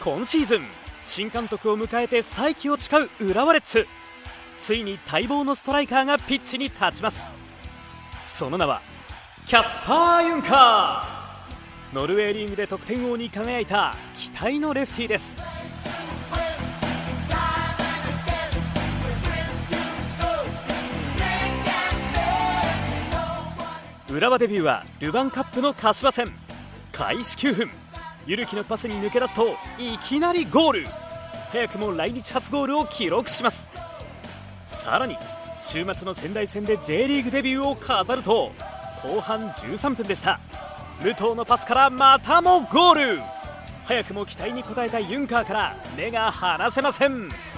今シーズン新監督を迎えて再起を誓う浦和レッズ。ついに待望のストライカーがピッチに立ちます。その名はキャスパー・ユンカー。ノルウェーリーグで得点王に輝いた期待のレフティーです。浦和デビューはルヴァンカップの柏戦。開始9分、ゆるきのパスに抜け出すといきなりゴール。早くも来日初ゴールを記録します。さらに週末の仙台戦で J リーグデビューを飾ると、後半13分でした。武藤のパスからまたもゴール。早くも期待に応えたユンカーから目が離せません。